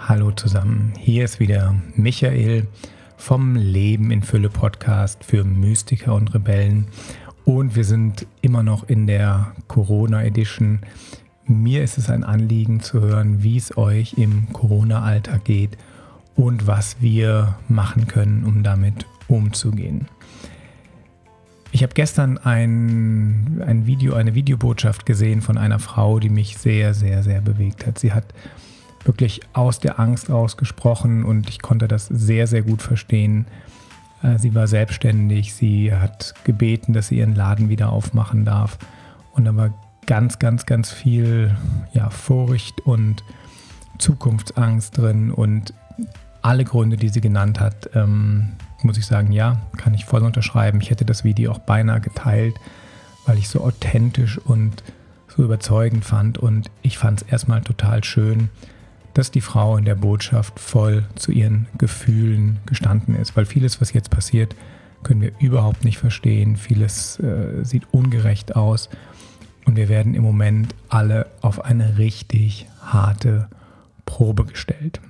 Hallo zusammen, hier ist wieder Michael vom Leben in Fülle Podcast für Mystiker und Rebellen und wir sind immer noch in der Corona Edition. Mir ist es ein Anliegen zu hören, wie es euch im Corona-Alltag geht und was wir machen können, um damit umzugehen. Ich habe gestern eine Videobotschaft gesehen von einer Frau, die mich sehr, sehr, sehr bewegt hat. Sie hat wirklich aus der Angst rausgesprochen und ich konnte das sehr, sehr gut verstehen. Sie war selbstständig, sie hat gebeten, dass sie ihren Laden wieder aufmachen darf. Und da war ganz, ganz, ganz viel Furcht und Zukunftsangst drin und alle Gründe, die sie genannt hat, muss ich sagen, ja, kann ich voll unterschreiben. Ich hätte das Video auch beinahe geteilt, weil ich so authentisch und so überzeugend fand und ich fand es erstmal total schön, dass die Frau in der Botschaft voll zu ihren Gefühlen gestanden ist, weil vieles, was jetzt passiert, können wir überhaupt nicht verstehen. Vieles sieht ungerecht aus und wir werden im Moment alle auf eine richtig harte Probe gestellt.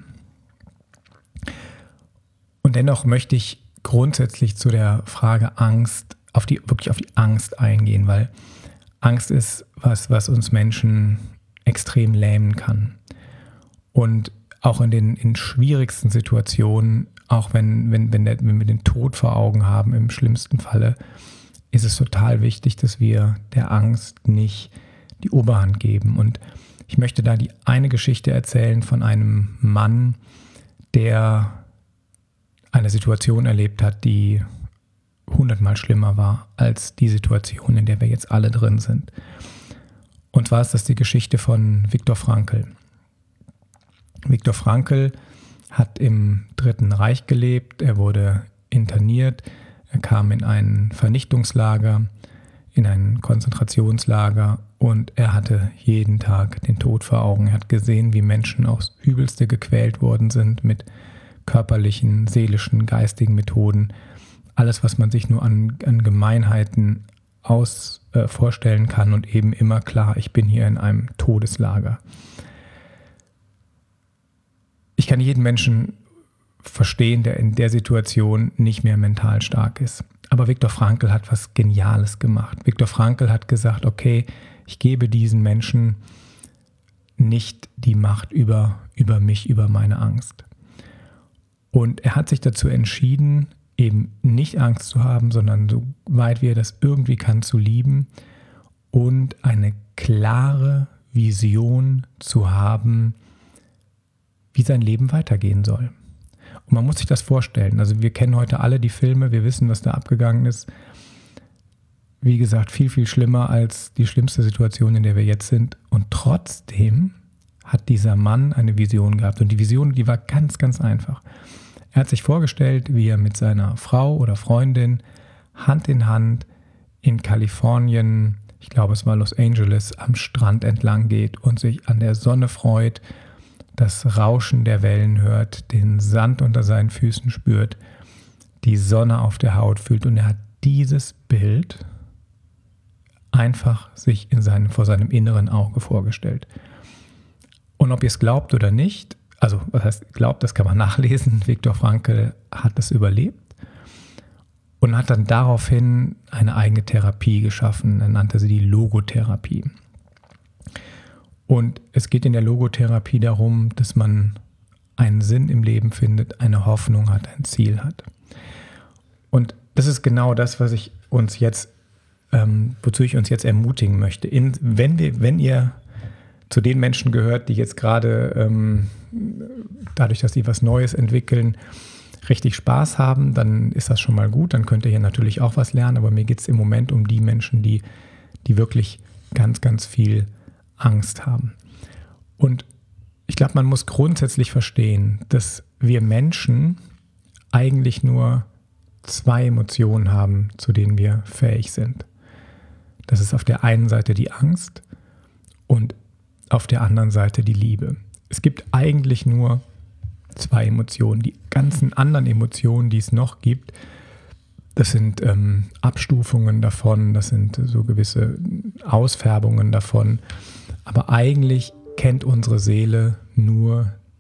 Und dennoch möchte ich grundsätzlich zu der Frage Angst, wirklich auf die Angst eingehen, weil Angst ist was uns Menschen extrem lähmen kann. Und auch in den schwierigsten Situationen, auch wenn wir den Tod vor Augen haben, im schlimmsten Falle, ist es total wichtig, dass wir der Angst nicht die Oberhand geben. Und ich möchte da die eine Geschichte erzählen von einem Mann, der eine Situation erlebt hat, die 100-mal schlimmer war als die Situation, in der wir jetzt alle drin sind. Und zwar ist das die Geschichte von Viktor Frankl. Viktor Frankl hat im Dritten Reich gelebt, er wurde interniert, er kam in ein Vernichtungslager, in ein Konzentrationslager und er hatte jeden Tag den Tod vor Augen. Er hat gesehen, wie Menschen aufs Übelste gequält worden sind mit körperlichen, seelischen, geistigen Methoden. Alles, was man sich nur an Gemeinheiten vorstellen kann und eben immer klar, ich bin hier in einem Todeslager. Ich kann jeden Menschen verstehen, der in der Situation nicht mehr mental stark ist. Aber Viktor Frankl hat was Geniales gemacht. Viktor Frankl hat gesagt, okay, ich gebe diesen Menschen nicht die Macht über mich, über meine Angst. Und er hat sich dazu entschieden, eben nicht Angst zu haben, sondern so weit wie er das irgendwie kann, zu lieben und eine klare Vision zu haben, wie sein Leben weitergehen soll. Und man muss sich das vorstellen. Also wir kennen heute alle die Filme, wir wissen, was da abgegangen ist. Wie gesagt, viel, viel schlimmer als die schlimmste Situation, in der wir jetzt sind. Und trotzdem hat dieser Mann eine Vision gehabt. Und die Vision, die war ganz, ganz einfach. Er hat sich vorgestellt, wie er mit seiner Frau oder Freundin Hand in Hand in Kalifornien, ich glaube es war Los Angeles, am Strand entlang geht und sich an der Sonne freut, das Rauschen der Wellen hört, den Sand unter seinen Füßen spürt, die Sonne auf der Haut fühlt. Und er hat dieses Bild einfach sich vor seinem inneren Auge vorgestellt. Und ob ihr es glaubt oder nicht, also was heißt glaubt, das kann man nachlesen, Viktor Frankl hat es überlebt und hat dann daraufhin eine eigene Therapie geschaffen. Er nannte sie die Logotherapie. Und es geht in der Logotherapie darum, dass man einen Sinn im Leben findet, eine Hoffnung hat, ein Ziel hat. Und das ist genau das, wozu ich uns jetzt ermutigen möchte. Wenn ihr zu den Menschen gehört, die jetzt gerade dadurch, dass sie was Neues entwickeln, richtig Spaß haben, dann ist das schon mal gut. Dann könnt ihr hier natürlich auch was lernen. Aber mir geht es im Moment um die Menschen, die wirklich ganz, ganz viel Angst haben. Und ich glaube, man muss grundsätzlich verstehen, dass wir Menschen eigentlich nur 2 Emotionen haben, zu denen wir fähig sind. Das ist auf der einen Seite die Angst und auf der anderen Seite die Liebe. Es gibt eigentlich nur 2 Emotionen. Die ganzen anderen Emotionen, die es noch gibt, das sind Abstufungen davon, das sind so gewisse Ausfärbungen davon. Aber eigentlich kennt unsere Seele nur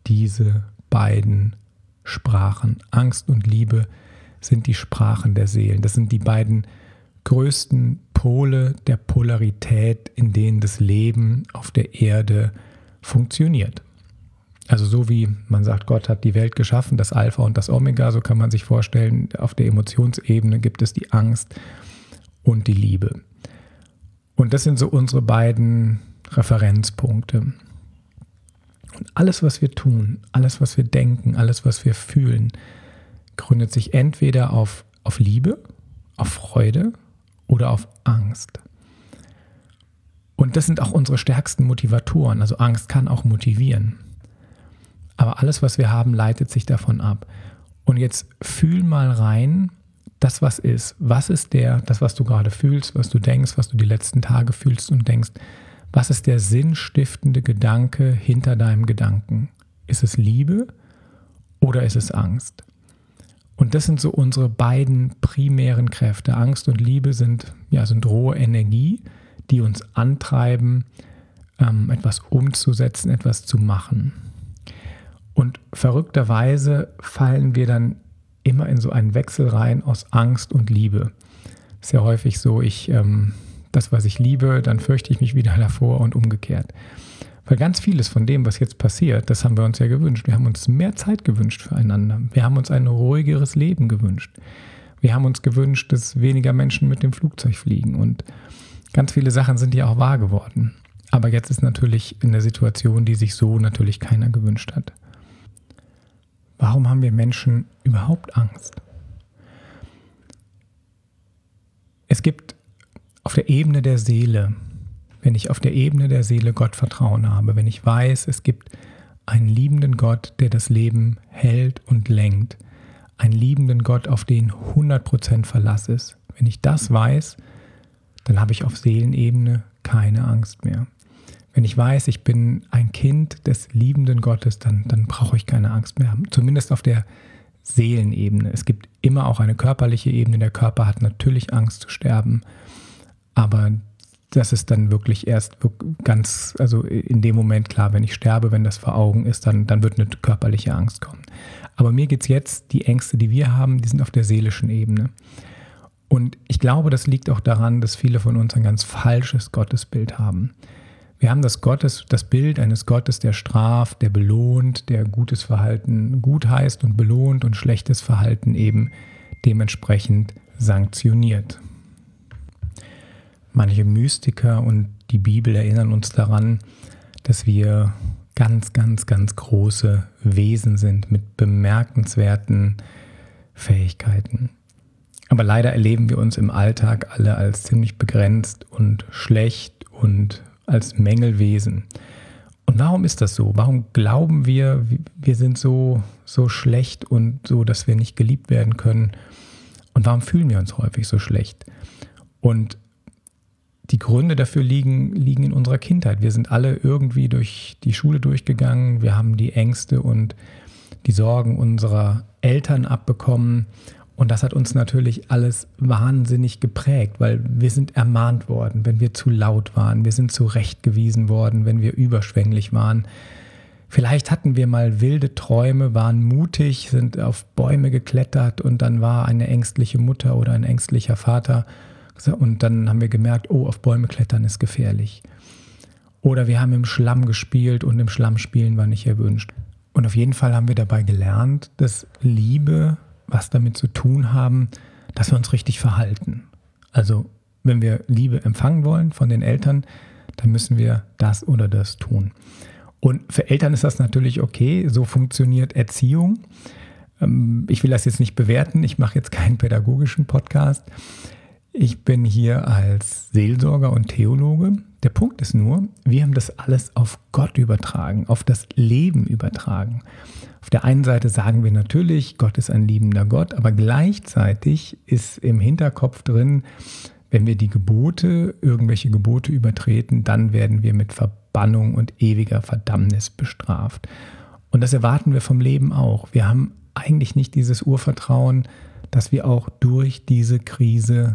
diese beiden Sprachen. Angst und Liebe sind die Sprachen der Seelen. Das sind die beiden größten Pole der Polarität, in denen das Leben auf der Erde funktioniert. Also so wie man sagt, Gott hat die Welt geschaffen, das Alpha und das Omega, so kann man sich vorstellen, auf der Emotionsebene gibt es die Angst und die Liebe. Und das sind so unsere beiden Referenzpunkte. Und alles, was wir tun, alles, was wir denken, alles, was wir fühlen, gründet sich entweder auf Liebe, auf Freude oder auf Angst. Und das sind auch unsere stärksten Motivatoren. Also Angst kann auch motivieren. Aber alles, was wir haben, leitet sich davon ab. Und jetzt fühl mal rein, das, was ist. Was ist das, was du gerade fühlst, was du denkst, was du die letzten Tage fühlst und denkst? Was ist der sinnstiftende Gedanke hinter deinem Gedanken? Ist es Liebe oder ist es Angst? Und das sind so unsere beiden primären Kräfte. Angst und Liebe sind rohe Energie, die uns antreiben, etwas umzusetzen, etwas zu machen. Und verrückterweise fallen wir dann immer in so einen Wechsel rein aus Angst und Liebe. Ist ja häufig so, das, was ich liebe, dann fürchte ich mich wieder davor und umgekehrt. Weil ganz vieles von dem, was jetzt passiert, das haben wir uns ja gewünscht. Wir haben uns mehr Zeit gewünscht füreinander. Wir haben uns ein ruhigeres Leben gewünscht. Wir haben uns gewünscht, dass weniger Menschen mit dem Flugzeug fliegen. Und ganz viele Sachen sind ja auch wahr geworden. Aber jetzt ist natürlich eine Situation, die sich so natürlich keiner gewünscht hat. Warum haben wir Menschen überhaupt Angst? Es gibt auf der Ebene der Seele, wenn ich auf der Ebene der Seele Gottvertrauen habe, wenn ich weiß, es gibt einen liebenden Gott, der das Leben hält und lenkt, einen liebenden Gott, auf den 100% Verlass ist. Wenn ich das weiß, dann habe ich auf Seelenebene keine Angst mehr. Wenn ich weiß, ich bin ein Kind des liebenden Gottes, dann brauche ich keine Angst mehr haben. Zumindest auf der Seelenebene. Es gibt immer auch eine körperliche Ebene. Der Körper hat natürlich Angst zu sterben. Aber das ist dann wirklich erst also in dem Moment klar, wenn ich sterbe, wenn das vor Augen ist, dann wird eine körperliche Angst kommen. Aber mir geht es jetzt, die Ängste, die wir haben, die sind auf der seelischen Ebene. Und ich glaube, das liegt auch daran, dass viele von uns ein ganz falsches Gottesbild haben. Wir haben das Bild eines Gottes, der straft, der belohnt, der gutes Verhalten gut heißt und belohnt und schlechtes Verhalten eben dementsprechend sanktioniert. Manche Mystiker und die Bibel erinnern uns daran, dass wir ganz, ganz, ganz große Wesen sind mit bemerkenswerten Fähigkeiten. Aber leider erleben wir uns im Alltag alle als ziemlich begrenzt und schlecht und als Mängelwesen. Und warum ist das so? Warum glauben wir sind so schlecht und so, dass wir nicht geliebt werden können? Und warum fühlen wir uns häufig so schlecht? Und die Gründe dafür liegen in unserer Kindheit. Wir sind alle irgendwie durch die Schule durchgegangen. Wir haben die Ängste und die Sorgen unserer Eltern abbekommen. Und das hat uns natürlich alles wahnsinnig geprägt, weil wir sind ermahnt worden, wenn wir zu laut waren. Wir sind zurechtgewiesen worden, wenn wir überschwänglich waren. Vielleicht hatten wir mal wilde Träume, waren mutig, sind auf Bäume geklettert und dann war eine ängstliche Mutter oder ein ängstlicher Vater. Und dann haben wir gemerkt, auf Bäume klettern ist gefährlich. Oder wir haben im Schlamm gespielt und im Schlamm spielen war nicht erwünscht. Und auf jeden Fall haben wir dabei gelernt, dass Liebe was damit zu tun haben, dass wir uns richtig verhalten. Also wenn wir Liebe empfangen wollen von den Eltern, dann müssen wir das oder das tun. Und für Eltern ist das natürlich okay, so funktioniert Erziehung. Ich will das jetzt nicht bewerten, ich mache jetzt keinen pädagogischen Podcast. Ich bin hier als Seelsorger und Theologe. Der Punkt ist nur, wir haben das alles auf Gott übertragen, auf das Leben übertragen. Auf der einen Seite sagen wir natürlich, Gott ist ein liebender Gott, aber gleichzeitig ist im Hinterkopf drin, wenn wir irgendwelche Gebote übertreten, dann werden wir mit Verbannung und ewiger Verdammnis bestraft. Und das erwarten wir vom Leben auch. Wir haben eigentlich nicht dieses Urvertrauen, dass wir auch durch diese Krise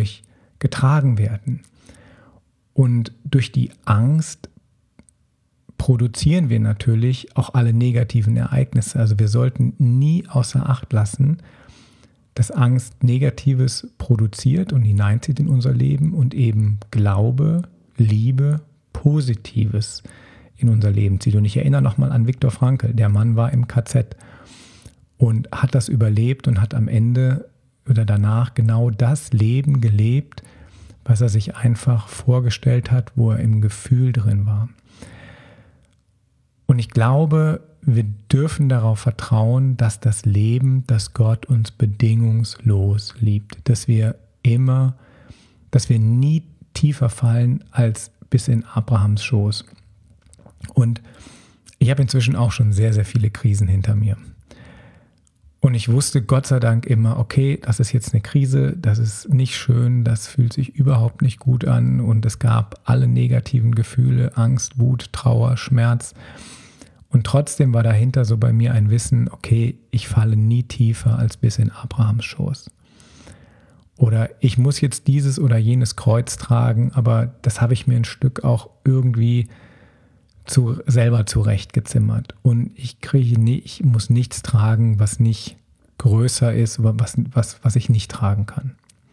getragen werden. Und durch die Angst produzieren wir natürlich auch alle negativen Ereignisse. Also wir sollten nie außer Acht lassen, dass Angst Negatives produziert und hineinzieht in unser Leben und eben Glaube, Liebe, Positives in unser Leben zieht. Und ich erinnere nochmal an Viktor Frankl. Der Mann war im KZ und hat das überlebt und hat am Ende oder danach genau das Leben gelebt, was er sich einfach vorgestellt hat, wo er im Gefühl drin war. Und ich glaube, wir dürfen darauf vertrauen, dass das Leben, dass Gott uns bedingungslos liebt, dass wir nie tiefer fallen als bis in Abrahams Schoß. Und ich habe inzwischen auch schon sehr, sehr viele Krisen hinter mir. Und ich wusste Gott sei Dank immer, okay, das ist jetzt eine Krise, das ist nicht schön, das fühlt sich überhaupt nicht gut an und es gab alle negativen Gefühle, Angst, Wut, Trauer, Schmerz. Und trotzdem war dahinter so bei mir ein Wissen, okay, ich falle nie tiefer als bis in Abrahams Schoß. Oder ich muss jetzt dieses oder jenes Kreuz tragen, aber das habe ich mir ein Stück auch irgendwie selber zurechtgezimmert. Und ich muss nichts tragen, was nicht größer ist, oder was ich nicht tragen kann.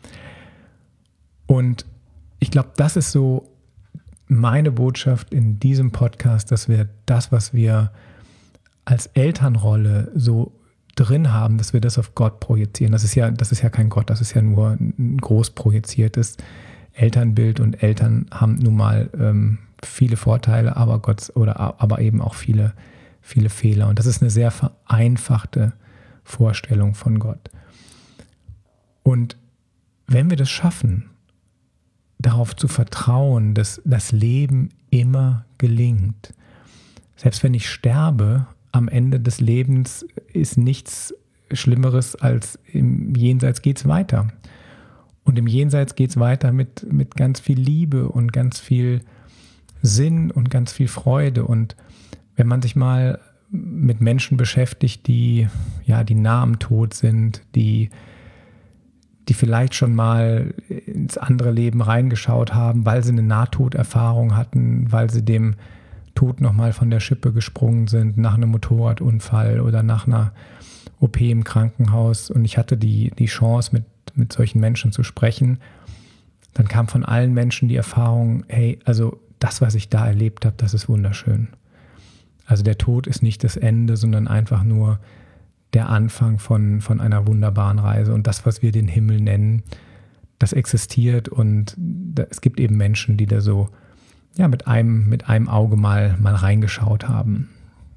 Und ich glaube, das ist so meine Botschaft in diesem Podcast, dass wir das, was wir als Elternrolle so drin haben, dass wir das auf Gott projizieren. Das ist ja kein Gott, das ist ja nur ein groß projiziertes Elternbild und Eltern haben nun mal viele Vorteile, aber eben auch viele, viele Fehler. Und das ist eine sehr vereinfachte Vorstellung von Gott. Und wenn wir das schaffen, darauf zu vertrauen, dass das Leben immer gelingt, selbst wenn ich sterbe, am Ende des Lebens ist nichts Schlimmeres als im Jenseits geht's weiter. Und im Jenseits geht's weiter mit ganz viel Liebe und ganz viel Sinn und ganz viel Freude. Und wenn man sich mal mit Menschen beschäftigt, die nah am Tod sind, die vielleicht schon mal ins andere Leben reingeschaut haben, weil sie eine Nahtoderfahrung hatten, weil sie dem Tod nochmal von der Schippe gesprungen sind, nach einem Motorradunfall oder nach einer OP im Krankenhaus. Und ich hatte die Chance, mit solchen Menschen zu sprechen. Dann kam von allen Menschen die Erfahrung, hey, also das, was ich da erlebt habe, das ist wunderschön. Also der Tod ist nicht das Ende, sondern einfach nur der Anfang von einer wunderbaren Reise. Und das, was wir den Himmel nennen, das existiert. Und es gibt eben Menschen, die da so mit einem Auge mal reingeschaut haben.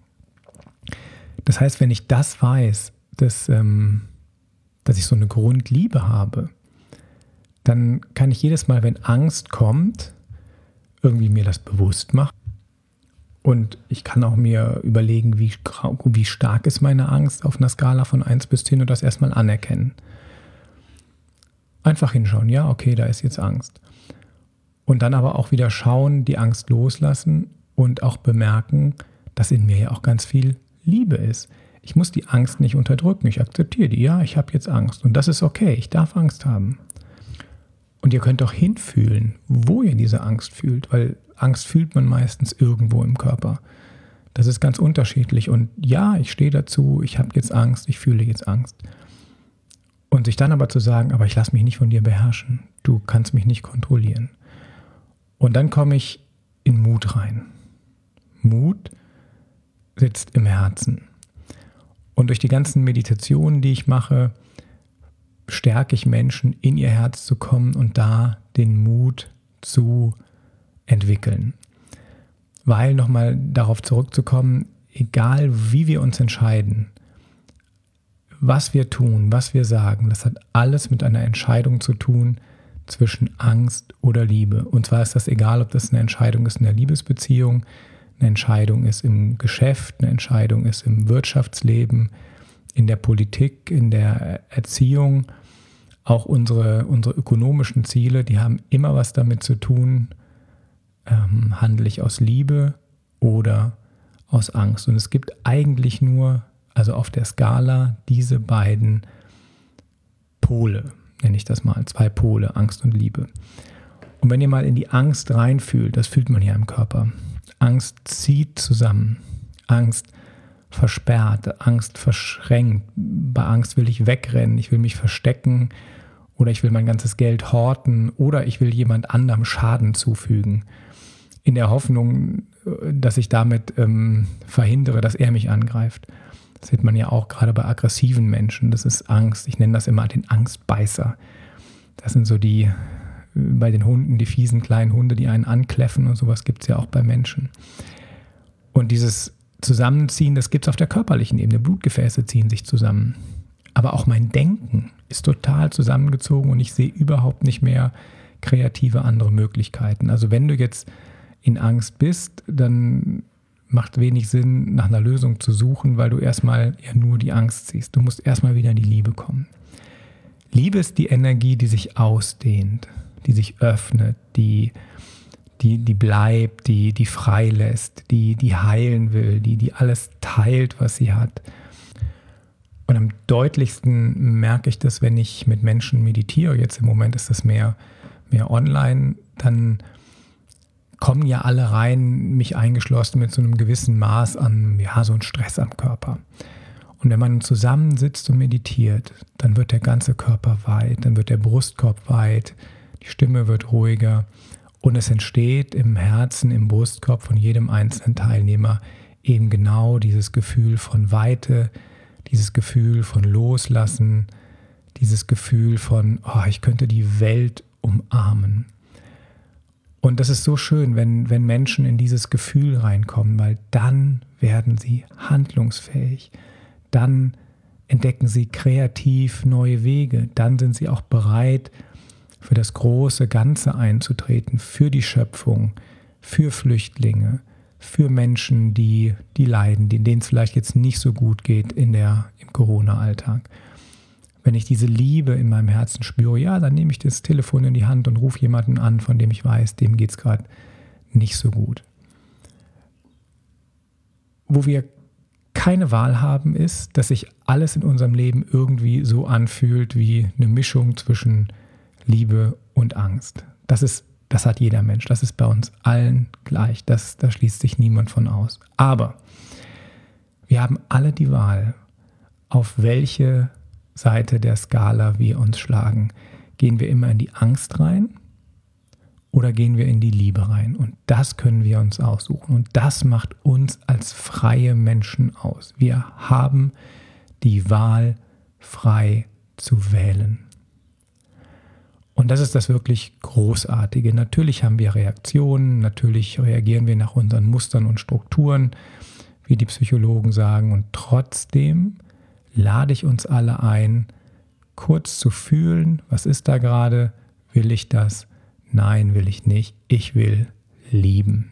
Das heißt, wenn ich das weiß, dass ich so eine Grundliebe habe, dann kann ich jedes Mal, wenn Angst kommt, irgendwie mir das bewusst machen. Und ich kann auch mir überlegen, wie stark ist meine Angst auf einer Skala von 1 bis 10 und das erstmal anerkennen. Einfach hinschauen, ja, okay, da ist jetzt Angst. Und dann aber auch wieder schauen, die Angst loslassen und auch bemerken, dass in mir ja auch ganz viel Liebe ist. Ich muss die Angst nicht unterdrücken, ich akzeptiere die. Ja, ich habe jetzt Angst und das ist okay, ich darf Angst haben. Und ihr könnt auch hinfühlen, wo ihr diese Angst fühlt, weil Angst fühlt man meistens irgendwo im Körper. Das ist ganz unterschiedlich und ja, ich stehe dazu, ich habe jetzt Angst, ich fühle jetzt Angst. Und sich dann aber zu sagen, aber ich lasse mich nicht von dir beherrschen, du kannst mich nicht kontrollieren. Und dann komme ich in Mut rein. Mut sitzt im Herzen. Und durch die ganzen Meditationen, die ich mache, stärke ich Menschen, in ihr Herz zu kommen und da den Mut zu entwickeln. Weil, nochmal darauf zurückzukommen, egal wie wir uns entscheiden, was wir tun, was wir sagen, das hat alles mit einer Entscheidung zu tun zwischen Angst oder Liebe. Und zwar ist das egal, ob das eine Entscheidung ist in der Liebesbeziehung, eine Entscheidung ist im Geschäft, eine Entscheidung ist im Wirtschaftsleben, in der Politik, in der Erziehung. Auch unsere ökonomischen Ziele, die haben immer was damit zu tun, handle ich aus Liebe oder aus Angst. Und es gibt eigentlich nur, also auf der Skala, diese beiden Pole, nenne ich das mal, 2 Pole, Angst und Liebe. Und wenn ihr mal in die Angst reinfühlt, das fühlt man ja im Körper. Angst zieht zusammen. Angst versperrt, Angst verschränkt. Bei Angst will ich wegrennen, ich will mich verstecken oder ich will mein ganzes Geld horten oder ich will jemand anderem Schaden zufügen. In der Hoffnung, dass ich damit verhindere, dass er mich angreift. Das sieht man ja auch gerade bei aggressiven Menschen. Das ist Angst. Ich nenne das immer den Angstbeißer. Das sind so bei den Hunden, die fiesen kleinen Hunde, die einen ankläffen und sowas gibt es ja auch bei Menschen. Und dieses Zusammenziehen, das gibt es auf der körperlichen Ebene. Blutgefäße ziehen sich zusammen. Aber auch mein Denken ist total zusammengezogen und ich sehe überhaupt nicht mehr kreative andere Möglichkeiten. Also wenn du jetzt in Angst bist, dann macht wenig Sinn, nach einer Lösung zu suchen, weil du erstmal ja nur die Angst siehst. Du musst erstmal wieder in die Liebe kommen. Liebe ist die Energie, die sich ausdehnt, die sich öffnet, die bleibt, die frei lässt, die heilen will, die alles teilt, was sie hat. Und am deutlichsten merke ich das, wenn ich mit Menschen meditiere. Jetzt im Moment ist das mehr online, dann kommen ja alle rein, mich eingeschlossen, mit so einem gewissen Maß an, so ein Stress am Körper. Und wenn man zusammensitzt und meditiert, dann wird der ganze Körper weit, dann wird der Brustkorb weit, die Stimme wird ruhiger und es entsteht im Herzen, im Brustkorb von jedem einzelnen Teilnehmer eben genau dieses Gefühl von Weite, dieses Gefühl von Loslassen, dieses Gefühl von, ich könnte die Welt umarmen. Und das ist so schön, wenn Menschen in dieses Gefühl reinkommen, weil dann werden sie handlungsfähig. Dann entdecken sie kreativ neue Wege. Dann sind sie auch bereit, für das große Ganze einzutreten, für die Schöpfung, für Flüchtlinge, für Menschen, die leiden, denen es vielleicht jetzt nicht so gut geht im Corona-Alltag. Wenn ich diese Liebe in meinem Herzen spüre, dann nehme ich das Telefon in die Hand und rufe jemanden an, von dem ich weiß, dem geht es gerade nicht so gut. Wo wir keine Wahl haben, ist, dass sich alles in unserem Leben irgendwie so anfühlt wie eine Mischung zwischen Liebe und Angst. Das hat jeder Mensch, das ist bei uns allen gleich, da schließt sich niemand von aus. Aber wir haben alle die Wahl, auf welche Seite der Skala wir uns schlagen. Gehen wir immer in die Angst rein oder gehen wir in die Liebe rein? Und das können wir uns aussuchen. Und das macht uns als freie Menschen aus. Wir haben die Wahl, frei zu wählen. Und das ist das wirklich Großartige. Natürlich haben wir Reaktionen, natürlich reagieren wir nach unseren Mustern und Strukturen, wie die Psychologen sagen. Und trotzdem lade ich uns alle ein, kurz zu fühlen, was ist da gerade? Will ich das? Nein, will ich nicht. Ich will lieben.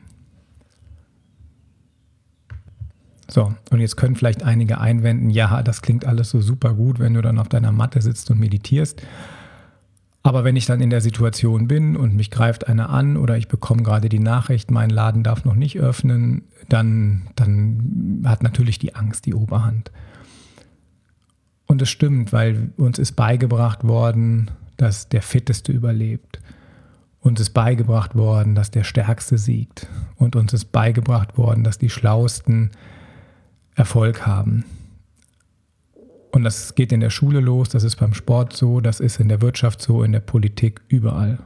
So, und jetzt können vielleicht einige einwenden, ja, das klingt alles so super gut, wenn du dann auf deiner Matte sitzt und meditierst. Aber wenn ich dann in der Situation bin und mich greift einer an oder ich bekomme gerade die Nachricht, mein Laden darf noch nicht öffnen, dann hat natürlich die Angst die Oberhand. Und es stimmt, weil uns ist beigebracht worden, dass der Fitteste überlebt. Uns ist beigebracht worden, dass der Stärkste siegt. Und uns ist beigebracht worden, dass die Schlauesten Erfolg haben. Und das geht in der Schule los, das ist beim Sport so, das ist in der Wirtschaft so, in der Politik, überall.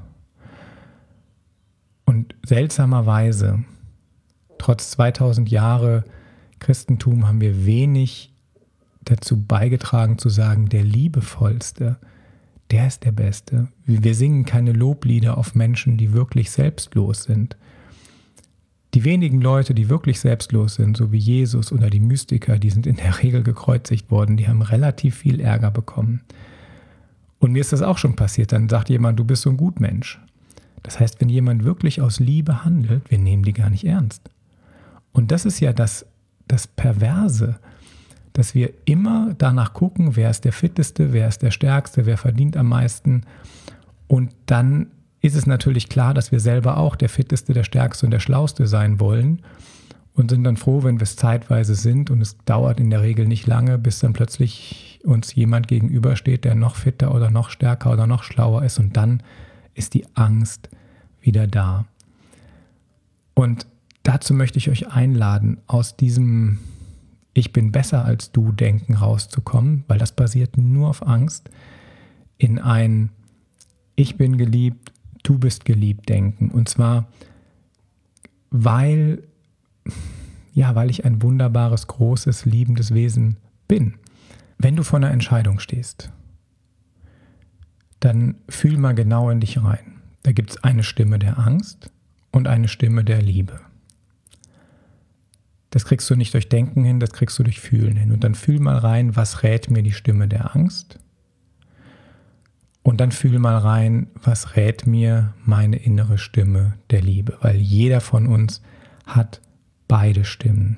Und seltsamerweise, trotz 2000 Jahre Christentum, haben wir wenig dazu beigetragen zu sagen, der Liebevollste, der ist der Beste. Wir singen keine Loblieder auf Menschen, die wirklich selbstlos sind. Die wenigen Leute, die wirklich selbstlos sind, so wie Jesus oder die Mystiker, die sind in der Regel gekreuzigt worden, die haben relativ viel Ärger bekommen. Und mir ist das auch schon passiert, dann sagt jemand, du bist so ein Gutmensch. Das heißt, wenn jemand wirklich aus Liebe handelt, wir nehmen die gar nicht ernst. Und das ist ja das Perverse, dass wir immer danach gucken, wer ist der Fitteste, wer ist der Stärkste, wer verdient am meisten. Und dann ist es natürlich klar, dass wir selber auch der Fitteste, der Stärkste und der Schlauste sein wollen und sind dann froh, wenn wir es zeitweise sind. Und es dauert in der Regel nicht lange, bis dann plötzlich uns jemand gegenübersteht, der noch fitter oder noch stärker oder noch schlauer ist. Und dann ist die Angst wieder da. Und dazu möchte ich euch einladen, aus diesem Ich bin besser als du Denken rauszukommen, weil das basiert nur auf Angst, in ein Ich bin geliebt, du bist geliebt Denken. Und zwar, weil ich ein wunderbares, großes, liebendes Wesen bin. Wenn du vor einer Entscheidung stehst, dann fühl mal genau in dich rein. Da gibt es eine Stimme der Angst und eine Stimme der Liebe. Das kriegst du nicht durch Denken hin, das kriegst du durch Fühlen hin. Und dann fühl mal rein, was rät mir die Stimme der Angst? Und dann fühl mal rein, was rät mir meine innere Stimme der Liebe? Weil jeder von uns hat beide Stimmen.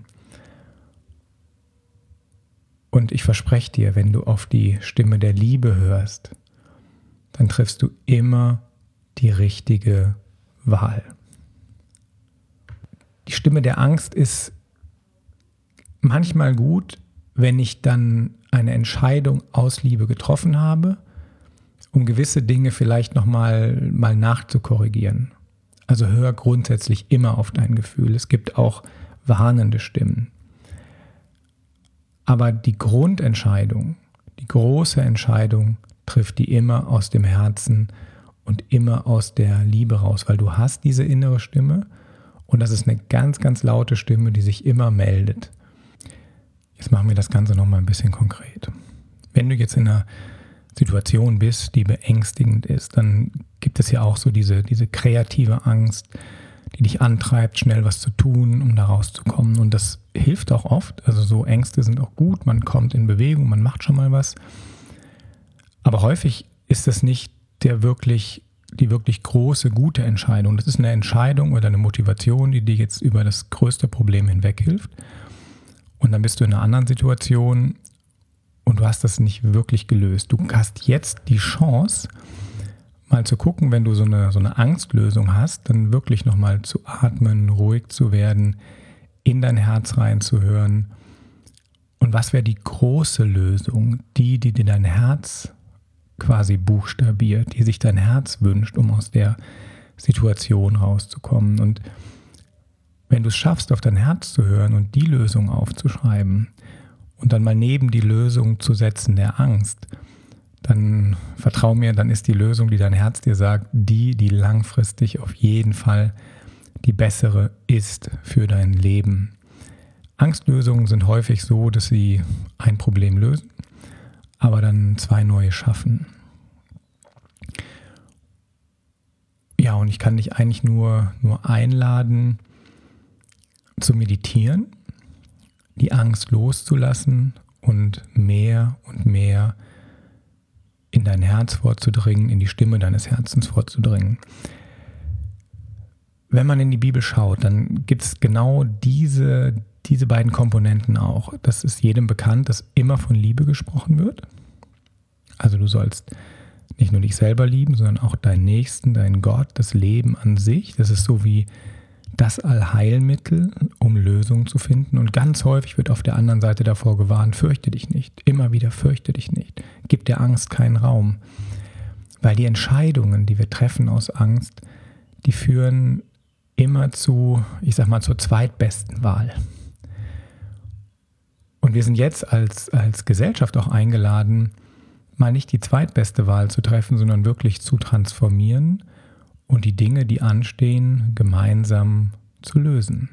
Und ich verspreche dir, wenn du auf die Stimme der Liebe hörst, dann triffst du immer die richtige Wahl. Die Stimme der Angst ist manchmal gut, wenn ich dann eine Entscheidung aus Liebe getroffen habe, um gewisse Dinge vielleicht nochmal nachzukorrigieren. Also hör grundsätzlich immer auf dein Gefühl. Es gibt auch warnende Stimmen. Aber die Grundentscheidung, die große Entscheidung, trifft die immer aus dem Herzen und immer aus der Liebe raus, weil du hast diese innere Stimme und das ist eine ganz, ganz laute Stimme, die sich immer meldet. Jetzt machen wir das Ganze nochmal ein bisschen konkret. Wenn du jetzt in einer Situation bist, die beängstigend ist, dann gibt es ja auch so diese kreative Angst, die dich antreibt, schnell was zu tun, um da rauszukommen. Und das hilft auch oft. Also so Ängste sind auch gut, man kommt in Bewegung, man macht schon mal was. Aber häufig ist das nicht die wirklich große, gute Entscheidung. Das ist eine Entscheidung oder eine Motivation, die dir jetzt über das größte Problem hinweg hilft. Und dann bist du in einer anderen Situation und du hast das nicht wirklich gelöst. Du hast jetzt die Chance, mal zu gucken, wenn du so eine Angstlösung hast, dann wirklich nochmal zu atmen, ruhig zu werden, in dein Herz reinzuhören. Und was wäre die große Lösung, die dir dein Herz quasi buchstabiert, die sich dein Herz wünscht, um aus der Situation rauszukommen? Und wenn du es schaffst, auf dein Herz zu hören und die Lösung aufzuschreiben und dann mal neben die Lösung zu setzen der Angst, dann vertrau mir, dann ist die Lösung, die dein Herz dir sagt, die langfristig auf jeden Fall die bessere ist für dein Leben. Angstlösungen sind häufig so, dass sie ein Problem lösen, aber dann zwei neue schaffen. Ja, und ich kann dich eigentlich nur einladen, zu meditieren, die Angst loszulassen und mehr in dein Herz vorzudringen, in die Stimme deines Herzens vorzudringen. Wenn man in die Bibel schaut, dann gibt es genau diese beiden Komponenten auch. Das ist jedem bekannt, dass immer von Liebe gesprochen wird. Also du sollst nicht nur dich selber lieben, sondern auch deinen Nächsten, deinen Gott, das Leben an sich. Das ist so wie das Allheilmittel, um Lösungen zu finden. Und ganz häufig wird auf der anderen Seite davor gewarnt, fürchte dich nicht. Immer wieder fürchte dich nicht. Gib der Angst keinen Raum. Weil die Entscheidungen, die wir treffen aus Angst, die führen immer zur zweitbesten Wahl. Und wir sind jetzt als Gesellschaft auch eingeladen, mal nicht die zweitbeste Wahl zu treffen, sondern wirklich zu transformieren und die Dinge, die anstehen, gemeinsam zu lösen.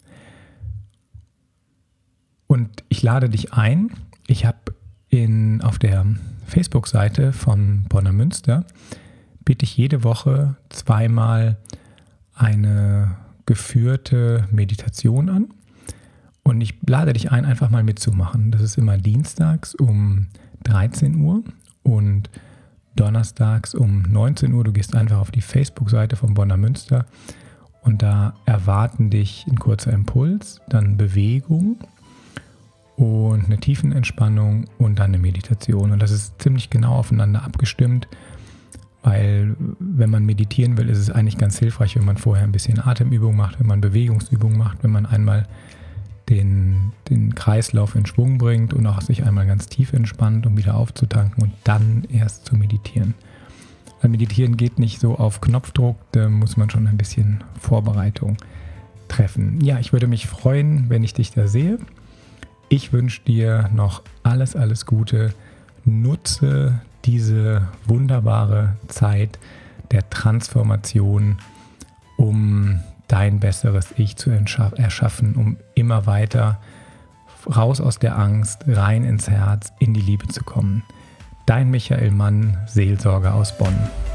Und ich lade dich ein. Ich habe auf der Facebook-Seite von Bonner Münster biete ich jede Woche zweimal eine geführte Meditation an. Und ich lade dich ein, einfach mal mitzumachen. Das ist immer dienstags um 13 Uhr und donnerstags um 19 Uhr. Du gehst einfach auf die Facebook-Seite von Bonner Münster und da erwarten dich ein kurzer Impuls, dann Bewegung und eine Tiefenentspannung und dann eine Meditation. Und das ist ziemlich genau aufeinander abgestimmt, weil wenn man meditieren will, ist es eigentlich ganz hilfreich, wenn man vorher ein bisschen Atemübung macht, wenn man Bewegungsübung macht, wenn man einmal den Kreislauf in Schwung bringt und auch sich einmal ganz tief entspannt, um wieder aufzutanken und dann erst zu meditieren. Weil Meditieren geht nicht so auf Knopfdruck, da muss man schon ein bisschen Vorbereitung treffen. Ja, ich würde mich freuen, wenn ich dich da sehe. Ich wünsche dir noch alles Gute. Nutze diese wunderbare Zeit der Transformation, um dein besseres Ich zu erschaffen, um immer weiter raus aus der Angst, rein ins Herz, in die Liebe zu kommen. Dein Michael Mann, Seelsorger aus Bonn.